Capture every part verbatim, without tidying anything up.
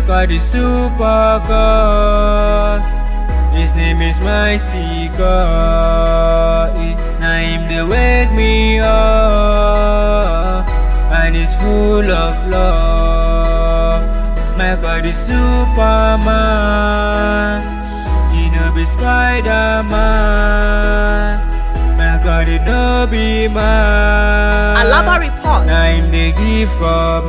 God is super God. His name is mighty God. Now him they wake me up, and he's full of love. My God is Superman. He no be Spider-Man. My God is no be man. Alaba report. Now him they give from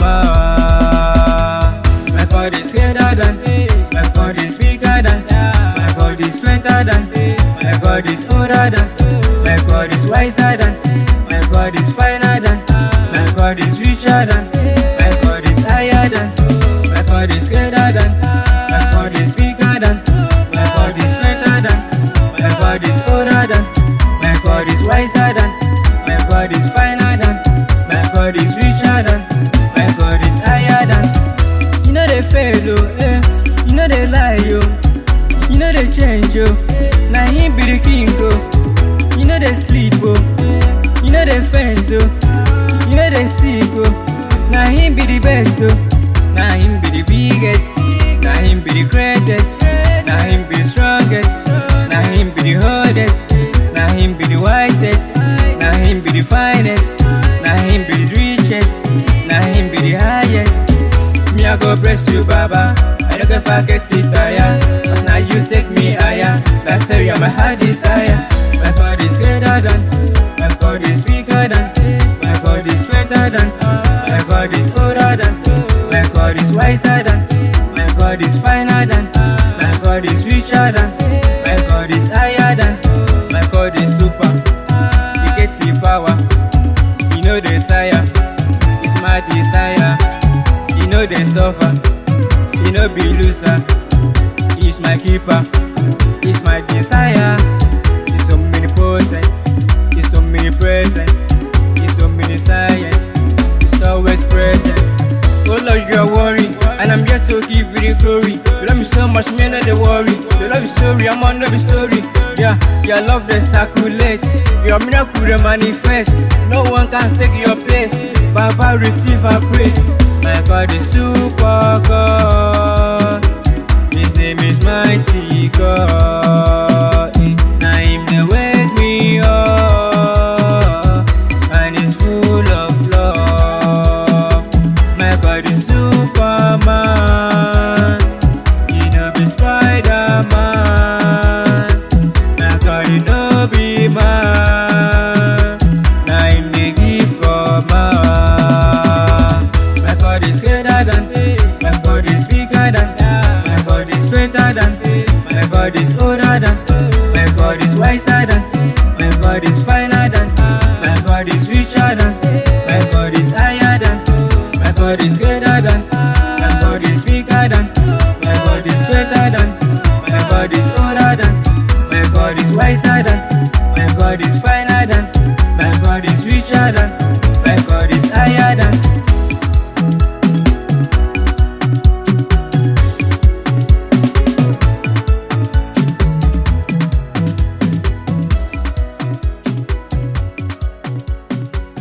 man. My God is greater than. My God is bigger than. My God is strengther than. My God is older than. My God is wiser than. My God is finer than. My God is richer than. My God is higher than. My God is greater than. My God is bigger than. My God is strengther than. My God is older than. My God is wiser than. My God is finer than. My God is richer than. My God is higher than. You know they fail, oh, eh. You know they lie, yo. You know they change, yo. Now him be the king, oh. You know they sleep, oh. You know they fence, oh. You know they sick, oh. Now him be the best, oh. Now him be the biggest. Now him be the greatest. Now him be the strongest. Now him be the hardest. Now him be the wisest. Now him be the finest. Now him be the richest. Now him be the highest. Me I go bless you, Baba. I don't get forget it, tire. Cause now you take me higher. That's why you're my heart desire. My God is greater than. My God is bigger than. My God is greater than. My God is older than. My God is wiser than. My God is finer than. My God is richer than. My God is higher than. My God is super. He gets the power. You know they tire. It's my desire. You know they suffer. You know be loser. He's my keeper. He's my desire. He's so many potent. He's so many presents. He's so many science. He's always present. Oh Lord, you are worried, and I'm here to give you the glory. You love me so much, man, not the worry. You love me sorry, I'm on the story. Yeah, your love they circulate. Your miracle they manifest. No one can take your place. Baba receive our praise. My God is super God. His name is mighty God. Now him they wake me up, and he's full of love. My God is Superman. He no be Spider-Man. My God is no be man. Now him they give from man. My God is greater than. My God is bigger than. My God is strengther than. My God is older than. My God is wiser than. My God is finer than. My God is richer than. My God is higher than. My God is greater than. My God is bigger than. My God is greater than. My God is older than. My God is wiser than. My God is finer than. My God is richer than. My God is higher than.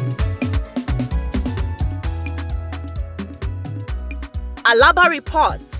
Alaba report.